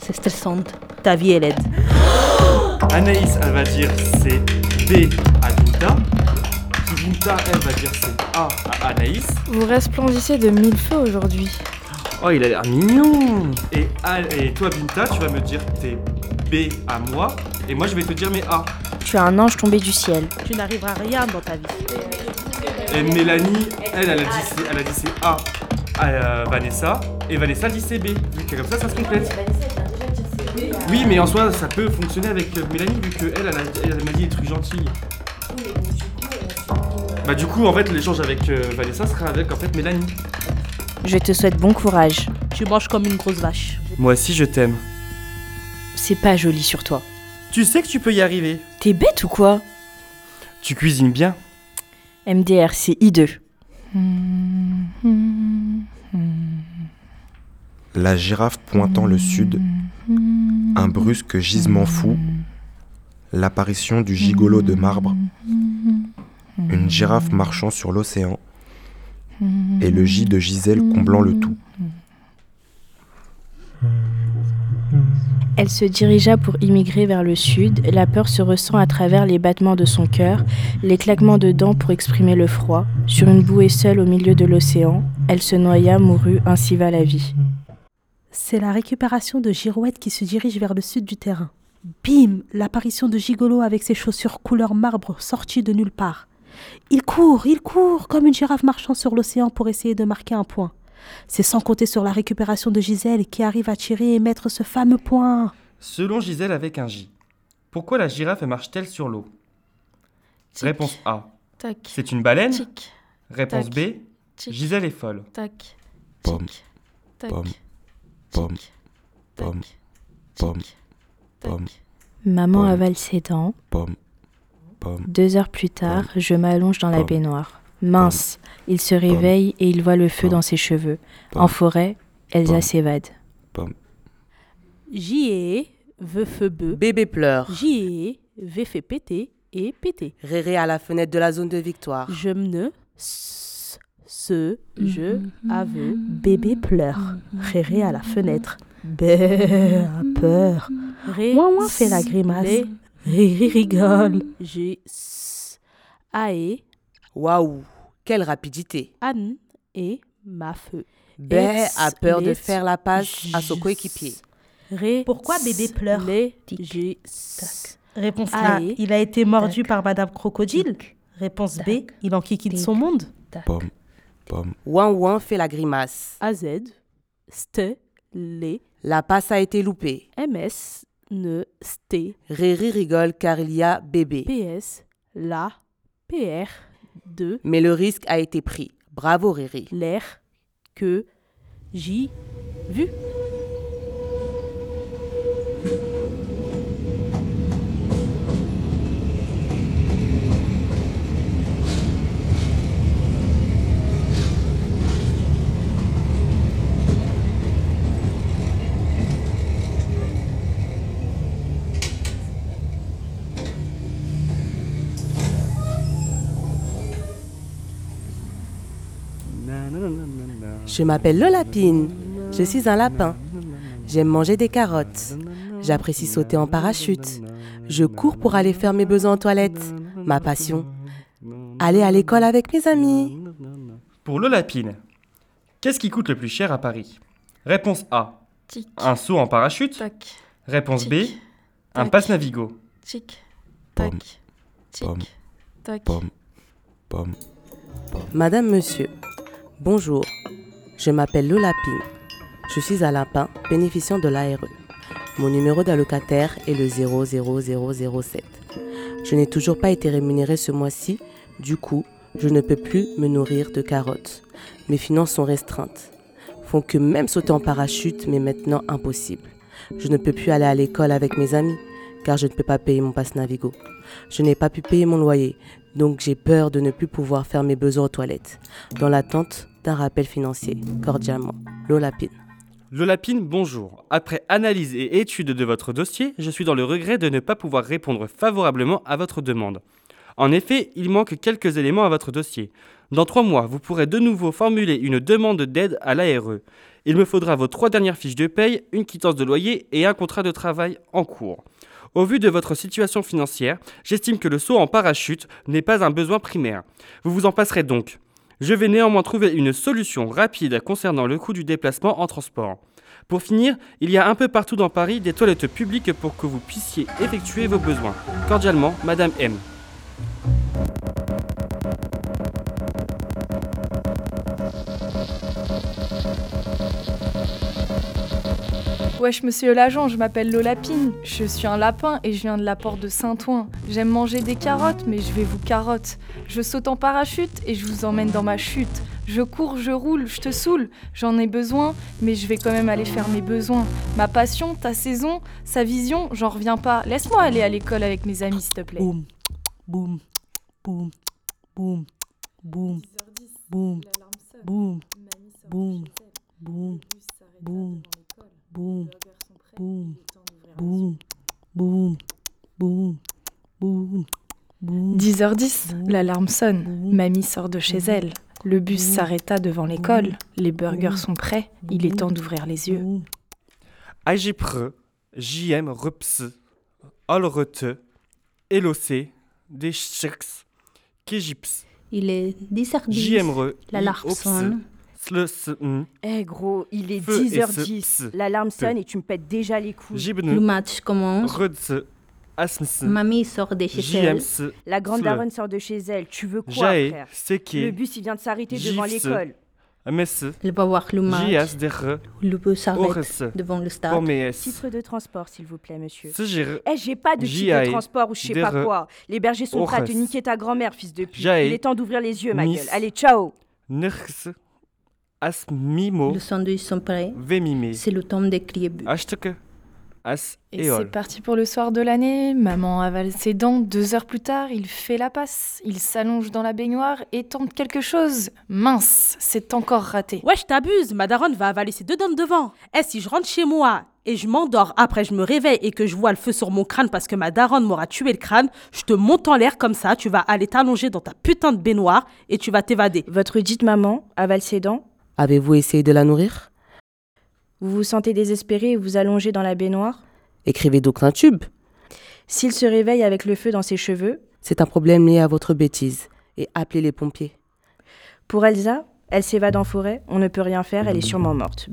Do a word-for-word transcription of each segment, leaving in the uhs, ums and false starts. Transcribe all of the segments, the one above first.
C'est stressant. Ta vie, elle aide. Anaïs, elle va dire c'est B à Binta. Binta, elle va dire c'est A à Anaïs. Vous resplendissez de mille feux aujourd'hui. Oh, il a l'air mignon. Et, Al- et toi, Binta, tu vas me dire tes B à moi. Et moi, je vais te dire mes A. Tu es un ange tombé du ciel. Tu n'arriveras à rien dans ta vie. Et Mélanie, elle, elle a dit c'est, elle a dit c'est A à euh, Vanessa. Et Vanessa dit c'est B. Vu que comme ça, ça se complète. Oui, mais en soi, ça peut fonctionner avec euh, Mélanie, vu qu'elle, elle, a- elle, elle m'a dit des trucs gentils. Bah du coup, en fait, l'échange avec euh, Vanessa sera avec, en fait, Mélanie. Je te souhaite bon courage. Tu manges comme une grosse vache. Moi aussi, je t'aime. C'est pas joli sur toi. Tu sais que tu peux y arriver. T'es bête ou quoi? Tu cuisines bien. M D R, c'est hideux. La girafe pointant le sud, un brusque gisement fou, l'apparition du gigolo de marbre, une girafe marchant sur l'océan, et le gîte de Gisèle comblant le tout. Elle se dirigea pour immigrer vers le sud. La peur se ressent à travers les battements de son cœur, les claquements de dents pour exprimer le froid. Sur une bouée seule au milieu de l'océan, elle se noya, mourut, ainsi va la vie. C'est la récupération de Girouette qui se dirige vers le sud du terrain. Bim! L'apparition de Gigolo avec ses chaussures couleur marbre sorties de nulle part. Il court, il court, comme une girafe marchant sur l'océan pour essayer de marquer un point. C'est sans compter sur la récupération de Gisèle qui arrive à tirer et mettre ce fameux point. Selon Gisèle avec un J, pourquoi la girafe marche-t-elle sur l'eau? Tic. Réponse A. Tac. C'est une baleine. Tic. Réponse Tac. B. Tic. Gisèle est folle. Tac. Pomme. Tic. Tac. Pomme. Tic. Pomme. Tac. Pomme. Tic. Pomme. Tac. Pomme. Maman Pomme. avale ses dents. Pomme. Pomme. Deux heures plus tard, je m'allonge dans la Pomme. baignoire. Mince, il se réveille et il voit le feu Pomme. dans ses cheveux. Pomme. En forêt, Elsa Pomme. s'évade. Pomme. J veut feu beu. Bébé pleure. J V fait péter et péter. Réré à la fenêtre de la zone de victoire. Je ne s- se je aveu bébé pleure. Réré à la fenêtre. Bé a peur. Ré Ouin, ouin, fait la grimace. lé. Riri rigole. J'ai s ae Waouh, quelle rapidité. Anne et ma feu. Bé Ex- a peur de les- faire la passe à son coéquipier. Ré Pourquoi bébé pleure? Les Tic. j'ai Tac. Réponse Ah, A, et- il a été mordu tac. par Madame Crocodile. Réponse B, Tac. il enquiquine Tic. son monde. Pomme. Pomme. Ouin ouin fait la grimace. A Z st les La passe a été loupée. M S ne st Riri rigole car il y a bébé. P S la P R de Mais le risque a été pris. Bravo Riri. l'air que j'ai vu. Je m'appelle Lolapine. Je suis un lapin. J'aime manger des carottes. J'apprécie sauter en parachute. Je cours pour aller faire mes besoins en toilette. Ma passion. Aller à l'école avec mes amis. Pour Lolapine, qu'est-ce qui coûte le plus cher à Paris? Réponse A. Tic. Un saut en parachute. Tac. Réponse B. Tic. Un Tac. passe Navigo. Tic. Pomme. Tac. Tic. Pomme. Tac. Pomme. Pomme. Madame, monsieur, bonjour. Je m'appelle Lolapine. Je suis un lapin bénéficiant de l'A R E. Mon numéro d'allocataire est le zéro zéro zéro zéro sept. Je n'ai toujours pas été rémunéré ce mois-ci. Du coup, je ne peux plus me nourrir de carottes. Mes finances sont restreintes. Font que même sauter en parachute m'est maintenant impossible. Je ne peux plus aller à l'école avec mes amis, car je ne peux pas payer mon passe Navigo. Je n'ai pas pu payer mon loyer, donc j'ai peur de ne plus pouvoir faire mes besoins aux toilettes. Dans l'attente d'un rappel financier. Cordialement, Lolapine. Lolapine, bonjour. Après analyse et étude de votre dossier, je suis dans le regret de ne pas pouvoir répondre favorablement à votre demande. En effet, il manque quelques éléments à votre dossier. Dans trois mois, vous pourrez de nouveau formuler une demande d'aide à l'A R E. Il me faudra vos trois dernières fiches de paye, une quittance de loyer et un contrat de travail en cours. Au vu de votre situation financière, j'estime que le saut en parachute n'est pas un besoin primaire. Vous vous en passerez donc. Je vais néanmoins trouver une solution rapide concernant le coût du déplacement en transport. Pour finir, il y a un peu partout dans Paris des toilettes publiques pour que vous puissiez effectuer vos besoins. Cordialement, Madame M. Wesh monsieur l'agent, je m'appelle Lola Pine, je suis un lapin et je viens de la porte de Saint-Ouen. J'aime manger des carottes, mais je vais vous carotte. Je saute en parachute et je vous emmène dans ma chute. Je cours, je roule, je te saoule, j'en ai besoin, mais je vais quand même aller faire mes besoins. Ma passion, ta saison, sa vision, j'en reviens pas. Laisse-moi aller à l'école avec mes amis, s'il te plaît. Boum, boum, boum, boum, boum, boum, boum, boum, boum, boum, boum, boum, boum, boum, boum, boum, boum. dix heures dix, l'alarme sonne. Mamie sort de chez elle. Le bus s'arrêta devant l'école. Les burgers sont prêts. Il est temps d'ouvrir les yeux. Ajipre, J M Rups, Olrete, Elocé, Deschix, Kejips, Il est dix heures dix. J M R, L'alarme sonne. Eh gros, il est Feu dix heures et dix. ce- L'alarme Feu. sonne et tu me pètes déjà les couilles. Le Jibne, match commence. Rudse, Asms, Mamie sort de chez elle. J M S, La grande Sle. daronne sort de chez elle. Tu veux quoi, Jae, frère? Le Seke, bus, il vient de s'arrêter devant Gifs. l'école. Messe, Elle va voir le match. J S, Dere, Le bus s'arrête Ores, devant le stade. Pommes, Titre de transport, s'il vous plaît, monsieur. Sejir, Eh, j'ai pas de titre J.I. de transport ou je sais pas Dere. quoi. Les bergers sont prêts à te Ores. niquer ta grand-mère, fils de pute. Jae. Il est temps d'ouvrir les yeux, ma Nis. gueule. Allez, ciao. Nirx, Asmimo, Les sandwichs sont prêts. Vemime, C'est le temps de crier but. Ashteke, As, Et Eol. c'est parti pour le soir de l'année. Maman avale ses dents. Deux heures plus tard, il fait la passe. Il s'allonge dans la baignoire et tente quelque chose. Mince, c'est encore raté. Wesh, t'abuses, ma daronne va avaler ses deux dents de devant. Eh, si je rentre chez moi et je m'endors, après je me réveille et que je vois le feu sur mon crâne parce que ma daronne m'aura tué le crâne, je te monte en l'air comme ça, tu vas aller t'allonger dans ta putain de baignoire et tu vas t'évader. Votre dite maman avale ses dents. Avez-vous essayé de la nourrir? Vous vous sentez désespéré et vous allongez dans la baignoire. Écrivez donc un tube. S'il se réveille avec le feu dans ses cheveux. C'est un problème lié à votre bêtise. Et appelez les pompiers. Pour Elsa, elle s'évade en forêt. On ne peut rien faire, elle est sûrement morte.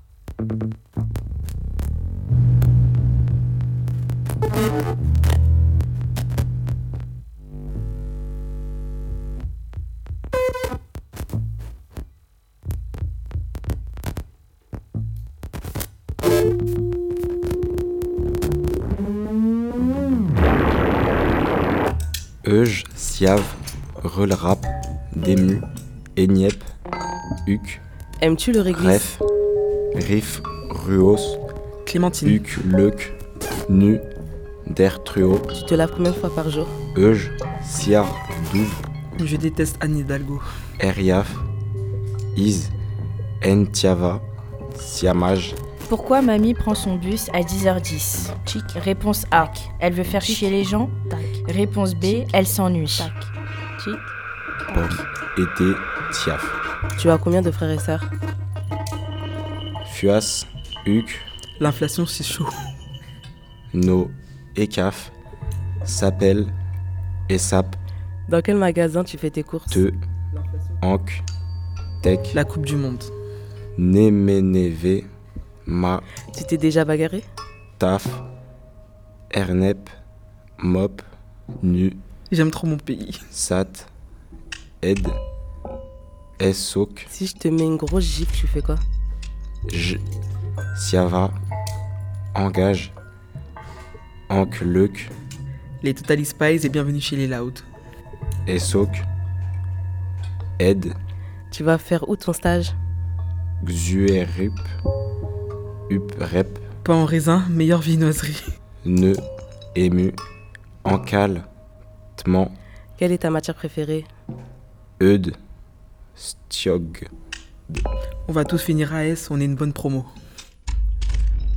Euge, Siave, Relrap, Dému, Eniep, Huc, Aimes-tu le réglisse? Ref, Rif, Ruos, Clémentine. Huc, Leuc, Nu, Der, Truo, Tu te laves combien de fois par jour? Euge, Siar, Douve, Je déteste Anne Hidalgo. Eriaf, Iz, Entiava, Siamaj, Pourquoi mamie prend son bus à dix heures dix? Réponse A. Elle veut faire chier les gens. Réponse B. Elle s'ennuie. Pomme, Été, Tiaf, Tu as combien de frères et sœurs? Fuas, Huc, L'inflation, c'est chaud. No, Ekaf, Sapel, Esap, Dans quel magasin tu fais tes courses? Te, Ank, Tech, La Coupe du Monde. Nemeneve, Ma, Tu t'es déjà bagarré? Taf, Ernep, Mop, Nu, J'aime trop mon pays. Sat, Ed, Esok, Si je te mets une grosse gifle, tu fais quoi? J, Siava, Engage, Ank, Leuc, Les Totally Spies et bienvenue chez les Loud. Esok, Ed, Tu vas faire où ton stage? Xuerup, Up, Rep, Pas en raisin, meilleure viennoiserie. Ne, Ému, Ankal, Tman, Quelle est ta matière préférée? Eud, Stiog. On va tous finir à S, on est une bonne promo.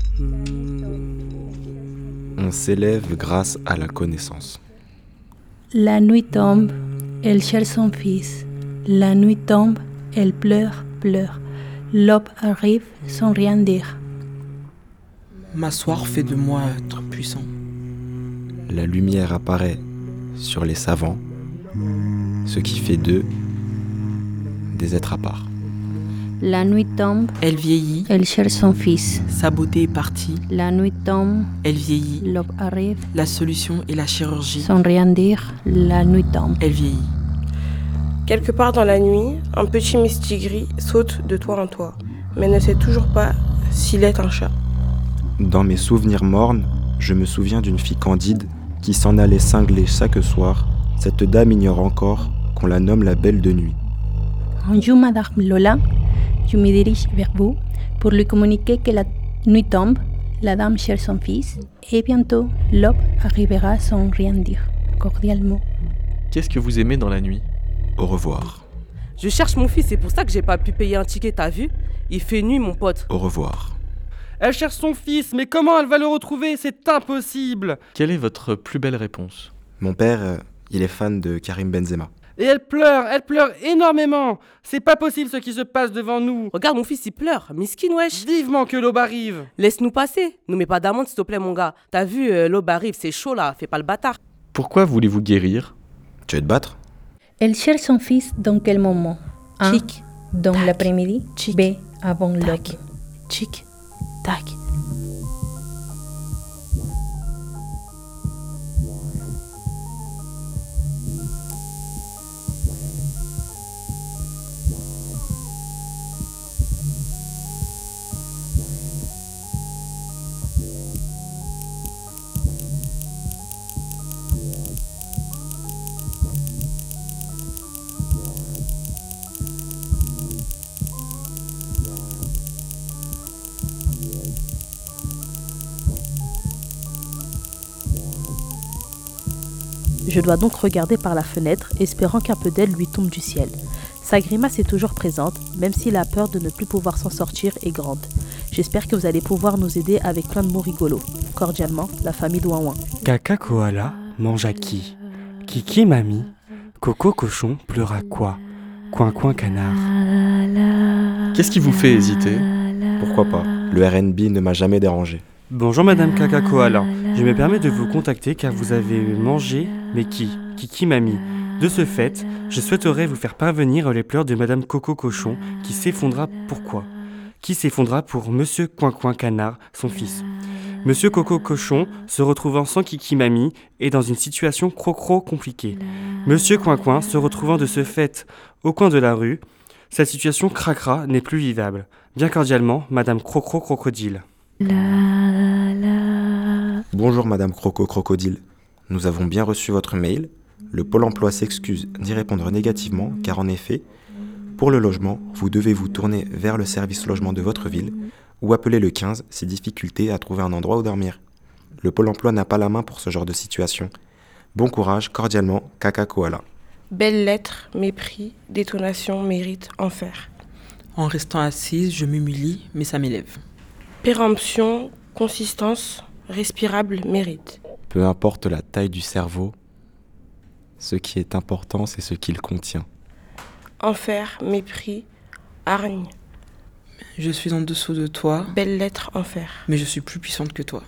On s'élève grâce à la connaissance. La nuit tombe, elle cherche son fils. La nuit tombe, elle pleure, pleure. L'aube arrive sans rien dire. M'asseoir fait de moi être puissant. La lumière apparaît sur les savants, ce qui fait d'eux des êtres à part. La nuit tombe, Elle vieillit, elle cherche son fils. sa beauté est partie. La nuit tombe, Elle vieillit, l'aube arrive la solution est la chirurgie. sans rien dire. La nuit tombe. Elle vieillit. Quelque part dans la nuit, un petit mistigris saute de toi en toi, mais ne sait toujours pas s'il est un chat. Dans mes souvenirs mornes, je me souviens d'une fille candide qui s'en allait cingler chaque soir. Cette dame ignore encore qu'on la nomme la Belle de Nuit. Bonjour Madame Lola, je me dirige vers vous pour lui communiquer que la nuit tombe, la dame cherche son fils et bientôt l'aube arrivera sans rien dire, cordialement. Qu'est-ce que vous aimez dans la nuit? Au revoir. Je cherche mon fils, c'est pour ça que j'ai pas pu payer un ticket, t'as vu? Il fait nuit, mon pote. Au revoir. Elle cherche son fils, mais comment elle va le retrouver? C'est impossible. Quelle est votre plus belle réponse? Mon père, euh, il est fan de Karim Benzema. Et elle pleure, elle pleure énormément. C'est pas possible ce qui se passe devant nous. Regarde, mon fils, il pleure. Miskin, wesh. Vivement que l'aube arrive. Laisse-nous passer. Nous mets pas d'amende, s'il te plaît, mon gars. T'as vu, euh, l'aube arrive, c'est chaud, là. Fais pas le bâtard. Pourquoi voulez-vous guérir? Tu veux te battre? Elle cherche son fils dans quel moment? Un, Tic, dans tac, l'après-midi. tic, B, avant l'aube. tac, tic, tac. Je dois donc regarder par la fenêtre, espérant qu'un peu d'aile lui tombe du ciel. Sa grimace est toujours présente, même si la peur de ne plus pouvoir s'en sortir est grande. J'espère que vous allez pouvoir nous aider avec plein de mots rigolos. Cordialement, la famille Douin-Ouin. Caca koala mange à qui? Kiki mamie? Coco cochon pleure à quoi? Coin coin canard. Qu'est-ce qui vous fait hésiter? Pourquoi pas? Le R and B ne m'a jamais dérangé. Bonjour Madame Caca Koala, je me permets de vous contacter car vous avez mangé, mais qui? Kiki mamie. De ce fait, je souhaiterais vous faire parvenir les pleurs de Madame Coco Cochon qui s'effondra pourquoi? Qui s'effondra pour Monsieur Coin Coin Canard, son fils. Monsieur Coco Cochon, se retrouvant sans Kiki mamie, est dans une situation cro-cro compliquée. Monsieur Coin Coin, se retrouvant de ce fait au coin de la rue, sa situation cracra n'est plus vivable. Bien cordialement, Madame Crocro Crocodile. Bonjour Madame Croco Crocodile. Nous avons bien reçu votre mail. Le Pôle emploi s'excuse d'y répondre négativement car en effet, pour le logement, vous devez vous tourner vers le service logement de votre ville ou appeler le quinze si difficulté à trouver un endroit où dormir. Le Pôle emploi n'a pas la main pour ce genre de situation. Bon courage, cordialement, Caca Koala. Belles lettres, mépris, détonation, mérite, enfer. En restant assise, je m'humilie, mais ça m'élève. Péremption, consistance, respirable, mérite. Peu importe la taille du cerveau, ce qui est important, c'est ce qu'il contient. Enfer, mépris, hargne. Je suis en dessous de toi. Belles lettres, enfer. Mais je suis plus puissante que toi.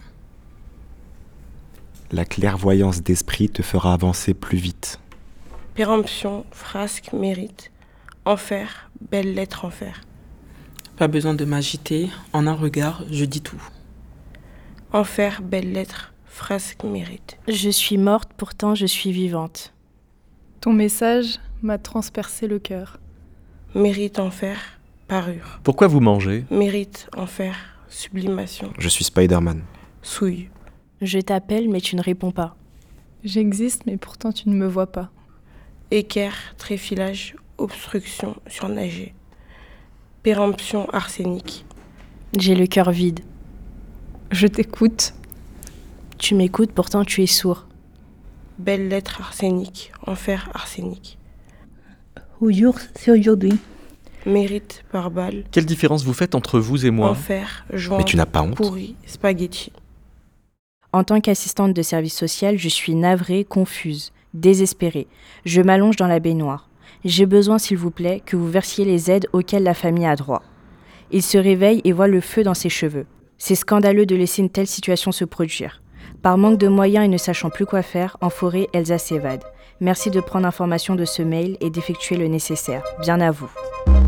La clairvoyance d'esprit te fera avancer plus vite. Péremption, frasque, mérite. Enfer, belles lettres, enfer. Pas besoin de m'agiter. En un regard, je dis tout. Enfer, belles lettres, frasque, mérite. Je suis morte, pourtant je suis vivante. Ton message m'a transpercé le cœur. Mérite, enfer, parure. Pourquoi vous mangez? Mérite, enfer, sublimation. Je suis Spider-Man. Souille. Je t'appelle mais tu ne réponds pas. J'existe mais pourtant tu ne me vois pas. Équerre, tréfilage, obstruction, surnagée. Péremption arsenique. J'ai le cœur vide. Je t'écoute. Tu m'écoutes, pourtant tu es sourd. Belles lettres arsenique, enfer arsenique. Aujourd'hui, c'est aujourd'hui. Mérite par balle. Quelle différence vous faites entre vous et moi? Enfer, joint, Mais tu n'as pas honte? pourri, spaghetti. En tant qu'assistante de service social, je suis navrée, confuse. Désespérée, je m'allonge dans la baignoire. J'ai besoin, s'il vous plaît, que vous versiez les aides auxquelles la famille a droit. Il se réveille et voit le feu dans ses cheveux. C'est scandaleux de laisser une telle situation se produire. Par manque de moyens et ne sachant plus quoi faire, en forêt, Elsa s'évade. Merci de prendre information de ce mail et d'effectuer le nécessaire. Bien à vous.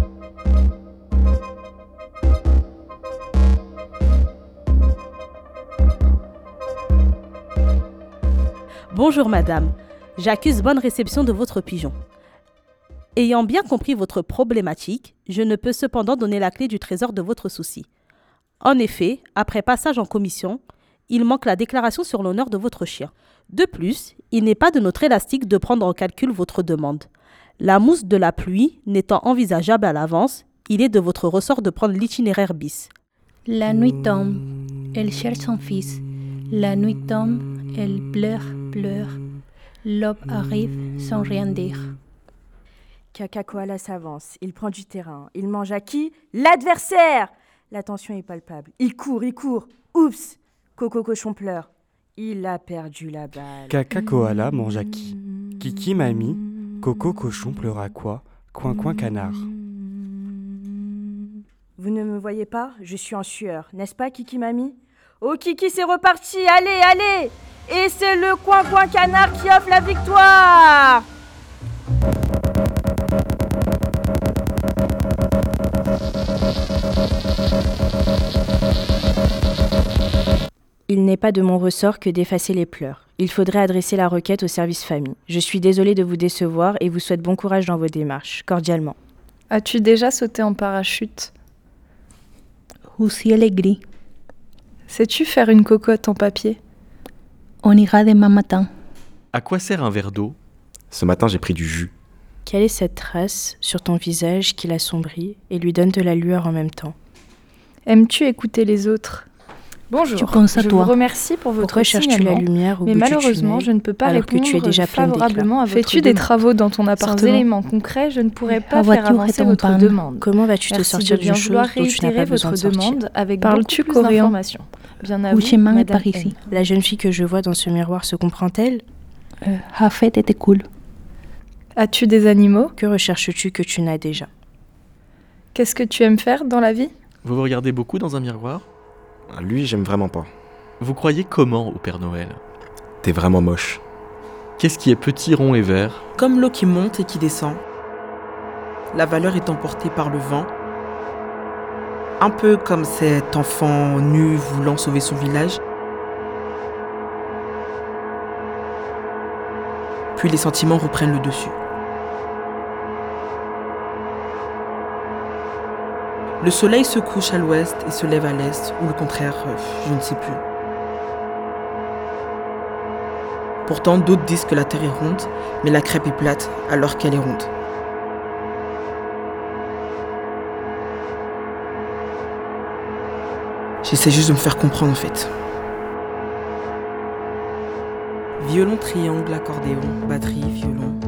Bonjour madame, j'accuse bonne réception de votre pigeon. Ayant bien compris votre problématique, je ne peux cependant donner la clé du trésor de votre souci. En effet, après passage en commission, il manque la déclaration sur l'honneur de votre chien. De plus, il n'est pas de notre élastique de prendre en calcul votre demande. La mousse de la pluie n'étant envisageable à l'avance, il est de votre ressort de prendre l'itinéraire bis. La nuit tombe, elle cherche son fils. La nuit tombe, elle pleure, pleure. L'aube arrive sans rien dire. Kaka Koala s'avance, il prend du terrain. Il mange à qui? L'adversaire! La tension est palpable. Il court, il court. Oups! Coco Cochon pleure. Il a perdu la balle. Kaka Koala mange à qui? Kiki Mamie? Coco Cochon pleure à quoi? Coin Coin Canard. Vous ne me voyez pas? Je suis en sueur, n'est-ce pas, Kiki Mamie? Oh, Kiki, c'est reparti! Allez, allez! Et c'est le Coin Coin Canard qui offre la victoire! Il n'est pas de mon ressort que d'effacer les pleurs. Il faudrait adresser la requête au service famille. Je suis désolée de vous décevoir et vous souhaite bon courage dans vos démarches. Cordialement. As-tu déjà sauté en parachute? Au ciel est gris. Sais-tu faire une cocotte en papier? On ira demain matin. À quoi sert un verre d'eau? Ce matin, j'ai pris du jus. Quelle est cette trace sur ton visage qui l'assombrit et lui donne de la lueur en même temps? Aimes-tu écouter les autres? Bonjour, tu penses à je toi. vous remercie pour votre Pourquoi cherches-tu la lumière au mais bout malheureusement, du tunnel, je ne peux pas alors répondre que tu es déjà pleine favorablement à votre Fais-tu des demande. travaux dans ton appartement? Sans éléments concrets, je ne pourrais pas faire avancer votre demande. Comment vas-tu te Merci sortir de bien d'une chose vouloir dont tu n'as pas réitérer besoin votre de sortir? demande avec Parles-tu beaucoup plus coréen? d'informations. Bien à Où vous, chemin est Madame par ici? N. La jeune fille que je vois dans ce miroir se comprend-elle? Euh, Hafet était cool. As-tu des animaux? Que recherches-tu que tu n'as déjà? Qu'est-ce que tu aimes faire dans la vie? Vous vous regardez beaucoup dans un miroir? Lui, j'aime vraiment pas. Vous croyez comment au Père Noël? T'es vraiment moche. Qu'est-ce qui est petit, rond et vert? Comme l'eau qui monte et qui descend. La valeur est emportée par le vent. Un peu comme cet enfant nu voulant sauver son village. Puis les sentiments reprennent le dessus. Le soleil se couche à l'ouest et se lève à l'est, ou le contraire, je ne sais plus. Pourtant, d'autres disent que la Terre est ronde, mais la crêpe est plate alors qu'elle est ronde. J'essaie juste de me faire comprendre en fait. Violon, triangle, accordéon, batterie, violon.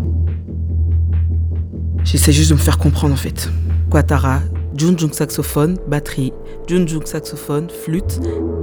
J'essaie juste de me faire comprendre en fait. Quatara, junjung saxophone, batterie, junjung saxophone, flûte,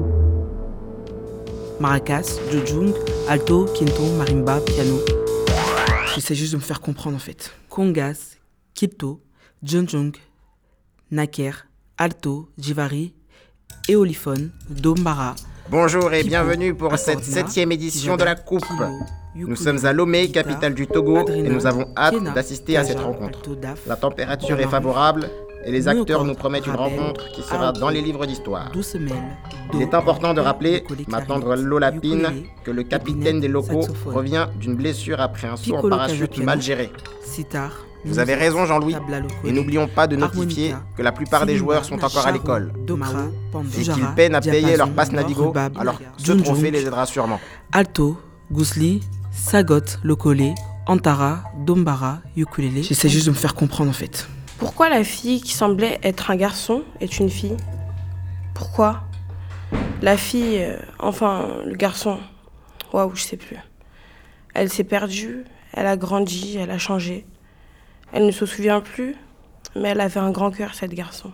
maracas, jujung, alto, quinton, marimba, piano. J'essaie juste de me faire comprendre en fait. Congas, quinto, junjung, naker, alto, jivari, éoliphone, dombara. Bonjour et bienvenue pour cette septième édition de la Coupe. Nous sommes à Lomé, capitale du Togo, et nous avons hâte d'assister à cette rencontre. La température est favorable et les acteurs nous promettent une rencontre qui sera dans les livres d'histoire. Il est important de rappeler, ma tendre Lolapine, que le capitaine des locaux revient d'une blessure après un saut en parachute mal géré. Vous avez raison Jean-Louis, et n'oublions pas de notifier que la plupart des joueurs sont encore à l'école et qu'ils peinent à payer leur passe Navigo, alors ce trophée les aidera sûrement. Alto, Gousli, Sagot, Lokole, Antara, Dombara, Ukulele. J'essaie juste de me faire comprendre en fait. Pourquoi la fille qui semblait être un garçon est une fille? Pourquoi? La fille, euh, enfin le garçon, waouh, je sais plus. Elle s'est perdue, elle a grandi, elle a changé. Elle ne se souvient plus, mais elle avait un grand cœur, cette garçon.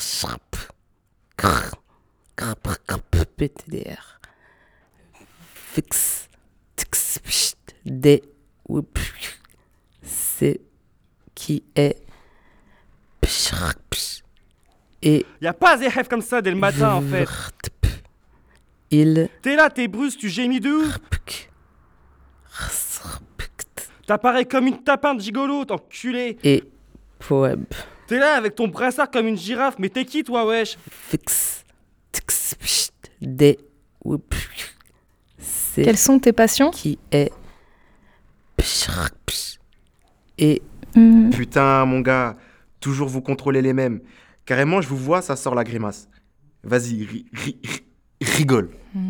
P T D R. Fix. Tx, pcht, des. Oup. C'est. Qui est. Psh, psh, et. Y a pas des rêves comme ça dès le matin en fait. Il. T'es là, t'es brusque, tu gémis de ouf. T'apparais comme une tapin de gigolo, t'enculé. Et. Poème. T'es là avec ton brassard comme une girafe, mais t'es qui toi, wesh? Fix. Tx, pcht, des. Oup. C'est. Quelles sont tes passions? Qui est. Psh, psh, et. Mmh. Putain, mon gars, toujours vous contrôlez les mêmes. Carrément, je vous vois, ça sort la grimace. Vas-y, ri, ri, ri, rigole.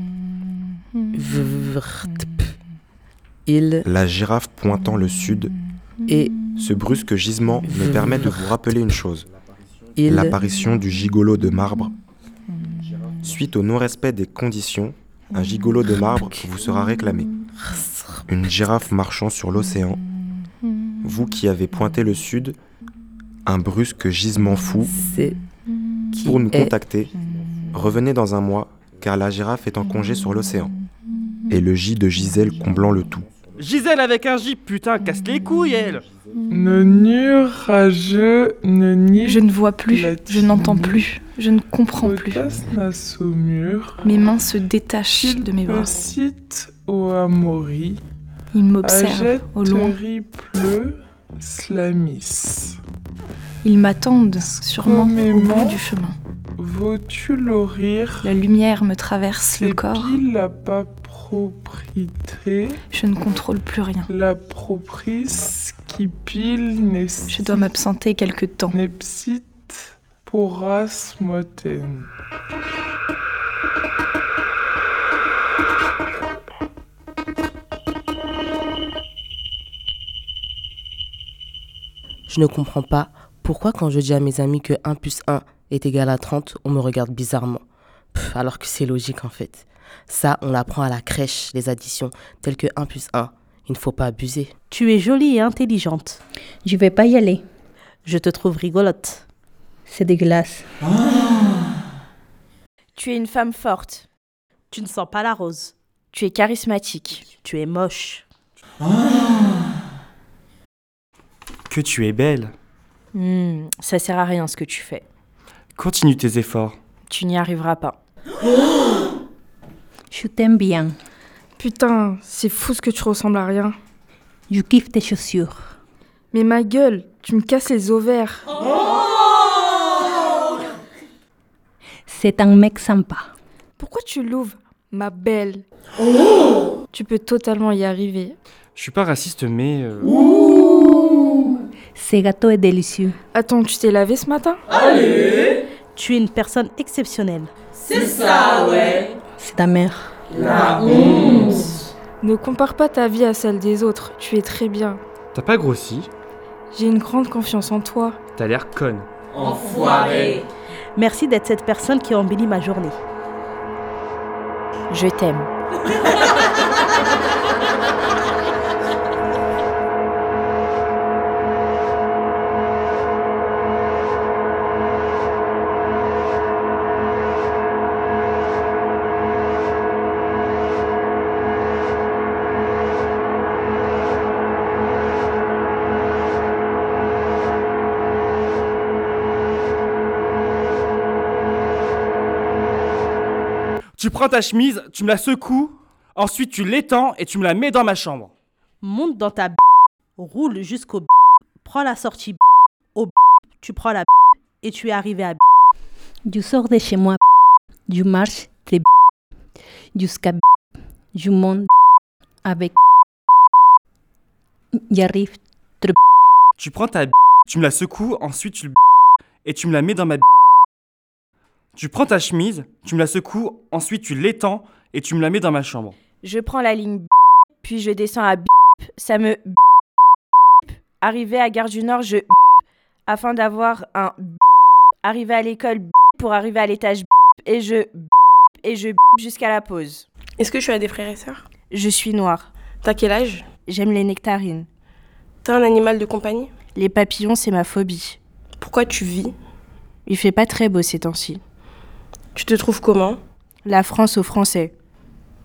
Il. La girafe pointant le sud. Et. Ce brusque gisement me permet de vous rappeler une chose. Il. L'apparition du gigolo de marbre. Suite au non-respect des conditions, un gigolo de marbre vous sera réclamé. Une girafe marchant sur l'océan. Vous qui avez pointé le sud, un brusque gisement fou. Pour nous contacter, revenez dans un mois, car la girafe est en congé sur l'océan. Et le J de Gisèle comblant le tout. Gisèle avec un J, putain, casse les couilles, elle. Ne nu rageux, ne ni. Je ne vois plus, je n'entends plus, je ne comprends plus. Mes mains se détachent de mes bras. Au Amaury. Il m'observe au loin. Slamis. Ils m'attendent sûrement au bout du chemin. Veux-tu l'orir? La lumière me traverse le corps. La pas propriété. Je ne contrôle plus rien. La proprice qui pile n'est. Je dois m'absenter quelque temps. Nepsit poras moten. Je ne comprends pas pourquoi quand je dis à mes amis que un plus un est égal à trente, on me regarde bizarrement. Pff, alors que c'est logique en fait. Ça, on l'apprend à la crèche, les additions, telles que un plus un. Il ne faut pas abuser. Tu es jolie et intelligente. Je vais pas y aller. Je te trouve rigolote. C'est dégueulasse. Oh. Tu es une femme forte. Tu ne sens pas la rose. Tu es charismatique. Tu es moche. Oh. Que tu es belle. Mmh, ça sert à rien ce que tu fais. Continue tes efforts. Tu n'y arriveras pas. Oh. Je t'aime bien. Putain, c'est fou ce que tu ressembles à rien. Je kiffe tes chaussures. Mais ma gueule, tu me casses les ovaires. Oh. C'est un mec sympa. Pourquoi tu l'ouvres, ma belle? Oh. Tu peux totalement y arriver. Je suis pas raciste, mais... Euh... Ce gâteau est délicieux. Attends, tu t'es lavé ce matin? Allez! Tu es une personne exceptionnelle. C'est ça, ouais. C'est ta mère. La honte. Ne compare pas ta vie à celle des autres, tu es très bien. T'as pas grossi? J'ai une grande confiance en toi. T'as l'air conne. Enfoiré. Merci d'être cette personne qui embellit ma journée. Je t'aime. Tu prends ta chemise, tu me la secoues, ensuite tu l'étends et tu me la mets dans ma chambre. Monte dans ta b***, roule jusqu'au b***, prends la sortie b***, au b***, tu prends la b***, et tu es arrivé à b***. Je sors de chez moi, je marche de b***, jusqu'à b***, je monte avec b***, j'arrive de b***. Tu prends ta b***, tu me la secoues, ensuite tu le b***, et tu me la mets dans ma b***. Tu prends ta chemise, tu me la secoues, ensuite tu l'étends et tu me la mets dans ma chambre. Je prends la ligne B, puis je descends à B, ça me B. Arrivé à Gare du Nord, je B, afin d'avoir un B. Arrivé à l'école B, pour arriver à l'étage B, et je B, et je B jusqu'à la pause. Est-ce que tu as des frères et sœurs? Je suis noire. T'as quel âge? J'aime les nectarines. T'as un animal de compagnie? Les papillons, c'est ma phobie. Pourquoi tu vis? Il fait pas très beau ces temps-ci. Tu te trouves comment? La France aux Français.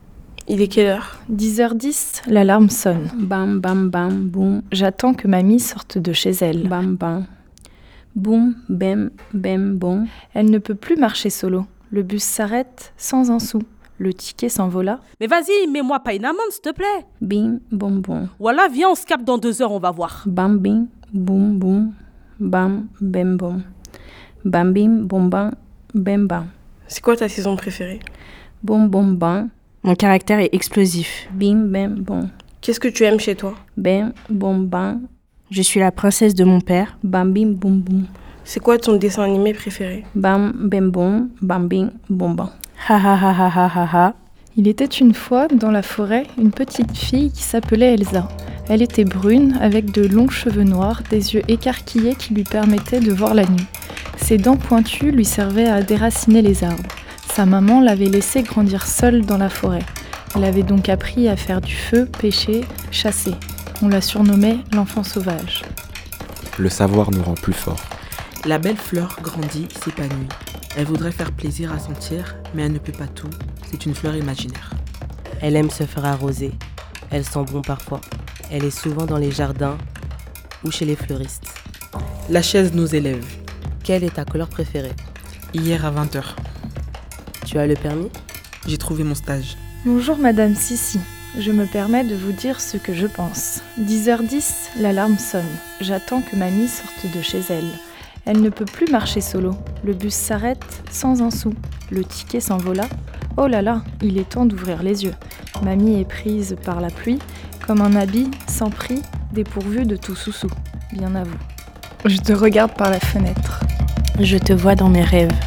Il est quelle heure? dix heures dix, l'alarme sonne. Bam, bam, bam, boum. J'attends que mamie sorte de chez elle. Bam, bam. Boum, bam, bam, bon. Elle ne peut plus marcher solo. Le bus s'arrête sans un sou. Le ticket s'envola. Mais vas-y, mets-moi pas une amende, s'il te plaît. Bim, boum, boum. Voilà, viens, on se capte dans deux heures, on va voir. Bam, bim, boum, boum. Bam, bam, boum. Bam, bim, boum, bam, bam, bam. C'est quoi ta saison préférée? Boum, boum, bam. Mon caractère est explosif. Bim, bam, bon. Qu'est-ce que tu aimes chez toi? Bam, boum, bam. Je suis la princesse de mon père. Bam, bim, boum, boum. C'est quoi ton dessin animé préféré? Bam, bam, boum, bam, bim, boum, bam. Ha ha ha ha ha ha ha. Il était une fois, dans la forêt, une petite fille qui s'appelait Elsa. Elle était brune, avec de longs cheveux noirs, des yeux écarquillés qui lui permettaient de voir la nuit. Ses dents pointues lui servaient à déraciner les arbres. Sa maman l'avait laissée grandir seule dans la forêt. Elle avait donc appris à faire du feu, pêcher, chasser. On la surnommait l'enfant sauvage. Le savoir nous rend plus forts. La belle fleur grandit, s'épanouit. Elle voudrait faire plaisir à sentir, mais elle ne peut pas tout. C'est une fleur imaginaire. Elle aime se faire arroser. Elle sent bon parfois. Elle est souvent dans les jardins ou chez les fleuristes. La chaise nous élève. Quelle est ta couleur préférée? Hier à vingt heures. Tu as le permis? J'ai trouvé mon stage. Bonjour Madame Sissi. Je me permets de vous dire ce que je pense. dix heures dix, l'alarme sonne. J'attends que mamie sorte de chez elle. Elle ne peut plus marcher solo. Le bus s'arrête sans un sou. Le ticket s'envola. Oh là là, il est temps d'ouvrir les yeux. Mamie est prise par la pluie, comme un habit sans prix, dépourvu de tout sous-sous. Bien à vous. Je te regarde par la fenêtre. Je te vois dans mes rêves.